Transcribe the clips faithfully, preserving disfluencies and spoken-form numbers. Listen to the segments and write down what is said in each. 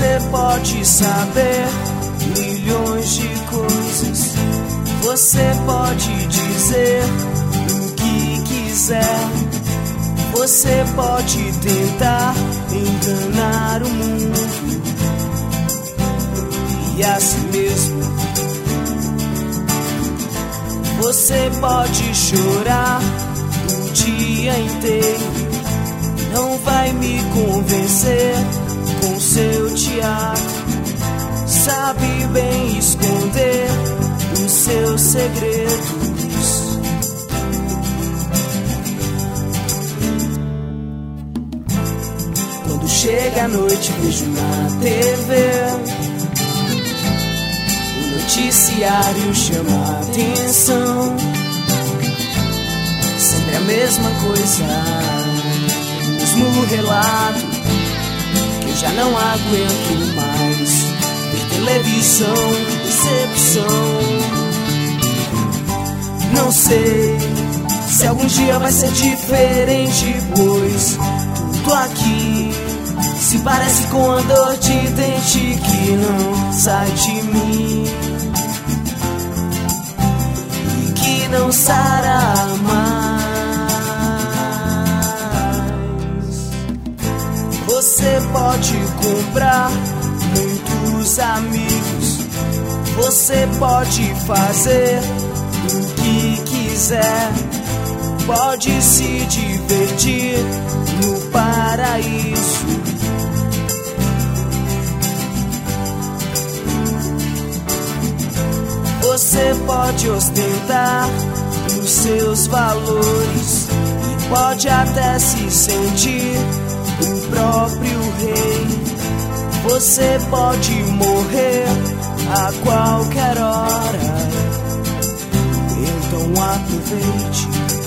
Você pode saber milhões de coisas, você pode dizer o que quiser, você pode tentar enganar o mundo e a si mesmo. Você pode chorar o dia inteiro, não vai me convencer com seu teatro. Sabe bem esconder os seus segredos. Quando chega a noite vejo na T V, o noticiário chama a atenção. Sempre a mesma coisa, o mesmo relato, que eu já não aguento mais. Televisão, decepção. Não sei se algum dia vai ser diferente, pois tudo aqui se parece com a dor de dente que não sai de mim e que não sara mais. Você pode comprar muitos amigos, você pode fazer o que quiser, pode se divertir no paraíso. Você pode ostentar os seus valores e pode até se sentir o próprio rei. Você pode morrer a qualquer hora, então aproveite.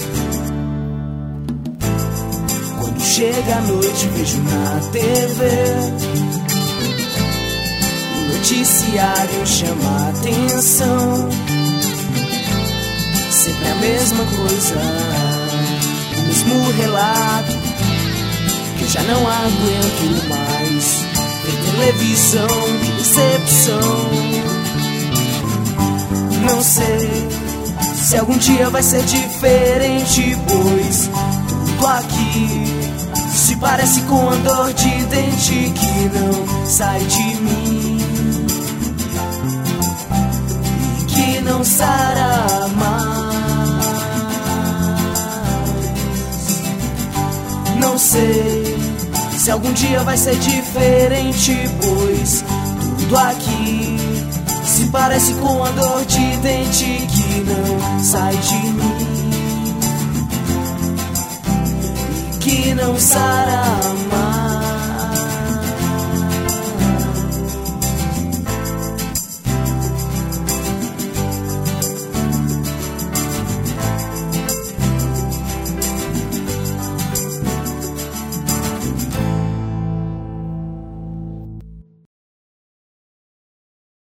Quando chega a noite vejo na T V, o noticiário chama a atenção. Sempre a mesma coisa, o mesmo relato, que eu já não aguento mais. Televisão, decepção. Não sei se algum dia vai ser diferente, pois tudo aqui se parece com a dor de dente que não sai de mim e que não sara mais. Não sei se algum dia vai ser diferente, pois tudo aqui se parece com a dor de dente que não sai de mim e que não sara mais.